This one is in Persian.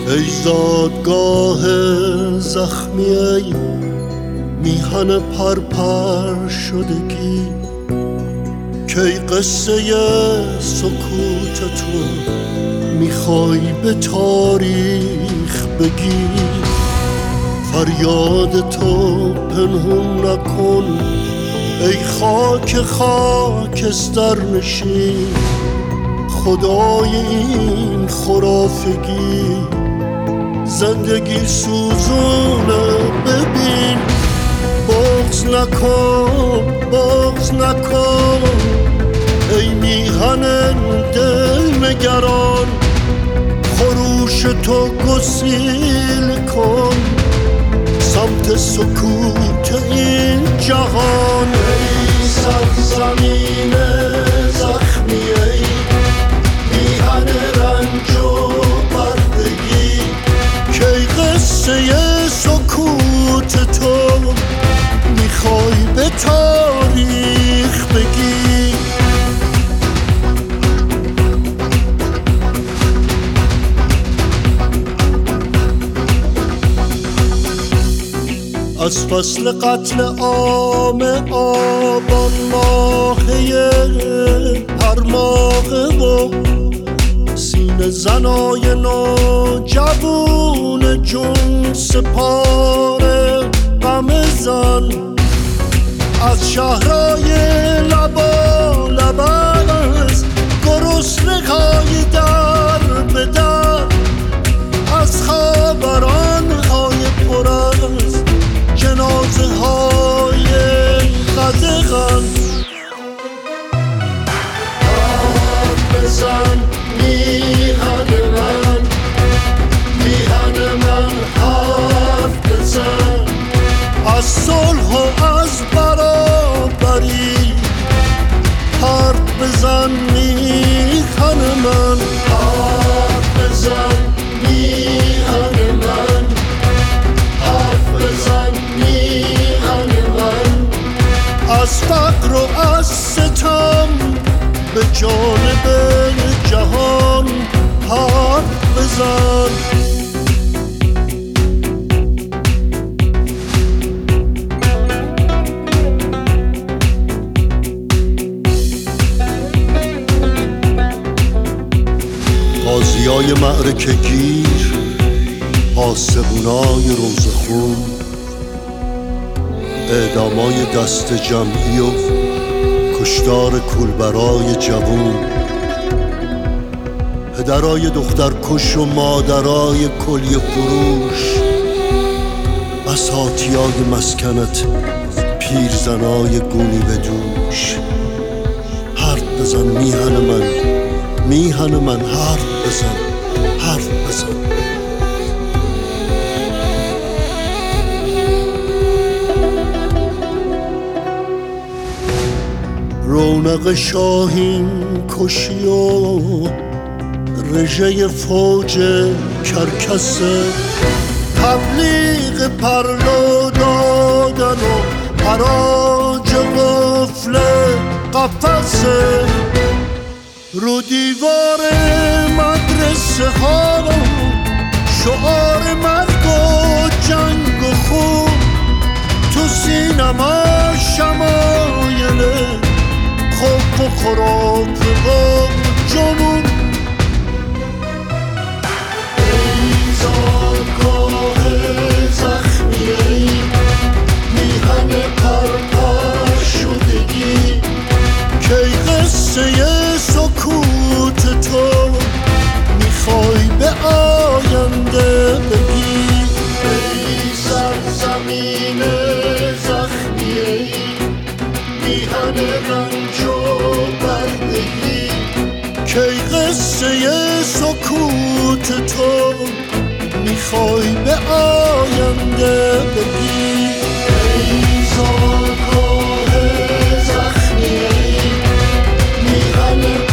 ای زادگاه زخمی، ای میهن پرپر شدگی، کی قصه سکوت تو میخوای به تاریخ بگی؟ فریاد تو پنهون نکن ای خاک خاکستر نشین، خدای این خرافگی زندگی سوزونه. ببین بغض نکن، بغض نکن ای میهن دل نگران، خروش تو گسیل کن سمت سکوت این جهان. ای سرزمین زخمی، ای میهن رنج و بردگی، کی قصه سکوت تو میخوای به تاریخ بگی؟ از فصل قتل عام آبان ماهه هر ماهه و سینه زنای نوجوون جون سپاره غم زن، از شهرهای لبا لبز گرسنه‌های در به در، از خبران‌های پر از جنازه های قدغن. حرف بزن میهن من، میهن من حرف بزن از صلح و از برابری، حرف بزن میهن من، حرف بزن میهن من، حرف بزن میهن من از فقر و از ستم به جانب جهان حرف بزن. غازیای معرکه گیر، آسمونای روزخون، اعدامای دست جمعی و کشتار کولبرای جوون، پدرای دخترکش و مادرای کلیه فروش، بساطیای مسکنت پیرزنای گونی به دوش. حرف بزن میهن من، میهن من حرف بزن، حرف بزن. رونق شاهین کشی و رژه فوج کرکسه، تبلیغ پرلو دادن و حراج قفل قفسه، رو دیوار مدرسه ها شعار مرگ و جنگ و خون، تو سینما شمایل خوف و خرافه و جنون. ای زادگاه زخمی، ای میهن پرپر شدگی، کی قصه سکوت تو میخوای به آینده بگی؟ ای سرزمین زخمی، ای میهن رنج و بردگی، کی قصه سکوت تو میخوای به آینده بگی؟ ای زادگاه زخمی، ای میهن